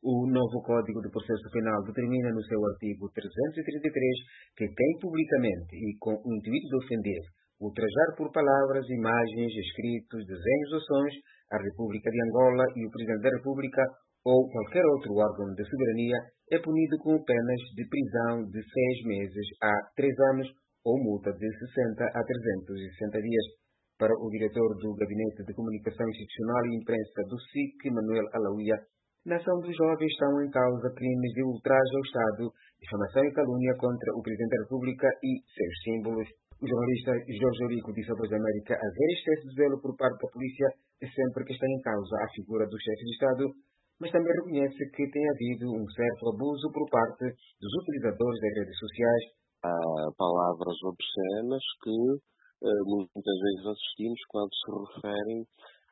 O novo Código de Processo Penal determina no seu artigo 333 que quem publicamente e com o intuito de ofender, ultrajar por palavras, imagens, escritos, desenhos ou sons a República de Angola e o Presidente da República ou qualquer outro órgão de soberania é punido com penas de prisão de 6 meses a 3 anos ou multa de 60 a 360 dias. Para o diretor do Gabinete de Comunicação Institucional e Imprensa do SIC, Manuel Alauia, na ação dos jovens estão em causa crimes de ultraje ao Estado, difamação e calúnia contra o Presidente da República e seus símbolos. O jornalista Jorge Eurico disse à Voz da América haver excesso de zelo por parte da polícia sempre que está em causa a figura do chefe de Estado, mas também reconhece que tem havido um certo abuso por parte dos utilizadores das redes sociais. Há palavras obscenas que muitas vezes assistimos quando se referem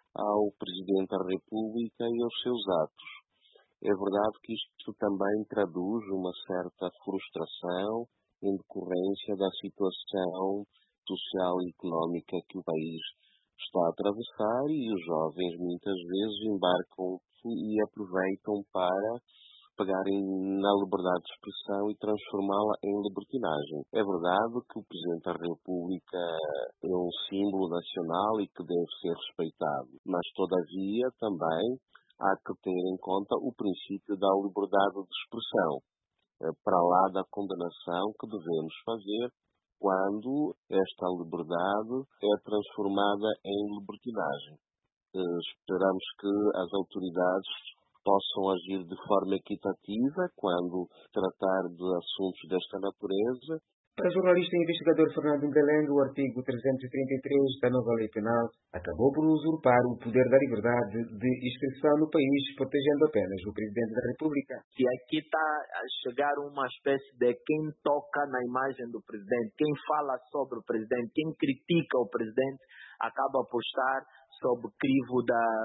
ao Presidente da República e aos seus atos. É verdade que isto também traduz uma certa frustração em decorrência da situação social e económica que o país está a atravessar e os jovens muitas vezes embarcam e aproveitam para pegarem na liberdade de expressão e transformá-la em libertinagem. É verdade que o Presidente da República é um símbolo nacional e que deve ser respeitado, mas todavia também há que ter em conta o princípio da liberdade de expressão, para lá da condenação que devemos fazer quando esta liberdade é transformada em libertinagem. Esperamos que as autoridades possam agir de forma equitativa quando tratar de assuntos desta natureza. Para o jornalista e investigador Fernando Ngaleng, o artigo 333 da nova lei penal acabou por usurpar o poder da liberdade de expressão no país, protegendo apenas o Presidente da República. E aqui está a chegar uma espécie de quem toca na imagem do Presidente, quem fala sobre o Presidente, quem critica o Presidente, acaba por estar sob o crivo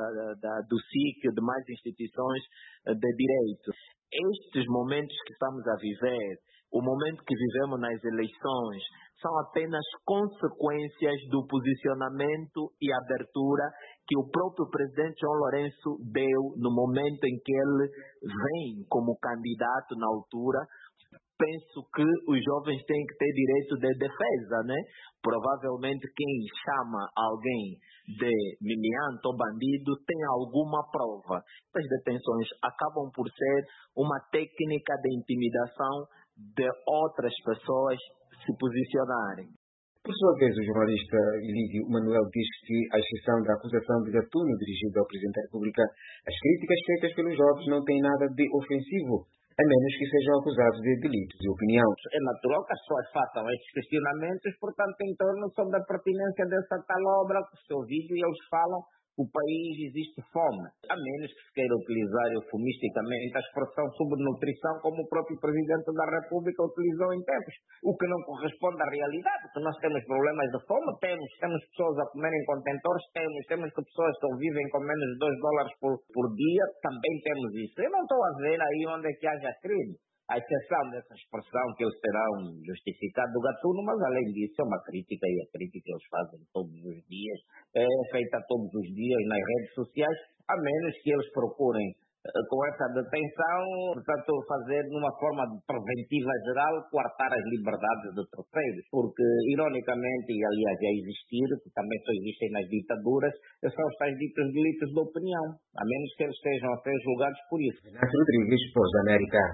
do SIC e de mais instituições de direito. Estes momentos que estamos a viver, o momento que vivemos nas eleições, são apenas consequências do posicionamento e abertura que o próprio presidente João Lourenço deu no momento em que ele vem como candidato na altura. Penso que os jovens têm que ter direito de defesa, né? Provavelmente quem chama alguém de meliante ou bandido tem alguma prova. As detenções acabam por ser uma técnica de intimidação de outras pessoas se posicionarem. Por sua vez, o jornalista Elívio Manuel diz que, à exceção da acusação de gatuno dirigida ao Presidente da República, as críticas feitas pelos jovens não têm nada de ofensivo, a menos que sejam acusados de delitos de opinião. É natural que as pessoas façam estes questionamentos, portanto, em torno sobre a pertinência dessa tal obra, o seu vídeo, e eles falam que o país existe fome. A menos que se queira utilizar eufemisticamente a expressão subnutrição, como o próprio Presidente da República utilizou em tempos, o que não corresponde à realidade, porque nós temos problemas de fome, temos pessoas a comerem contentores, temos que pessoas que vivem com menos de $2 por dia, também temos isso. Eu não estou a ver aí onde é que haja crime. A exceção dessa expressão que eles terão justificado do gatuno, mas além disso é uma crítica, e a crítica eles fazem todos os dias, é feita todos os dias nas redes sociais, a menos que eles procurem com essa detenção, portanto, fazer de uma forma preventiva geral, coartar as liberdades de terceiros, porque, ironicamente, e aliás a existir, que também só existem nas ditaduras, são os tais ditos delitos de opinião, a menos que eles estejam a ser julgados por isso. Renato Rodrigues, Voz da América.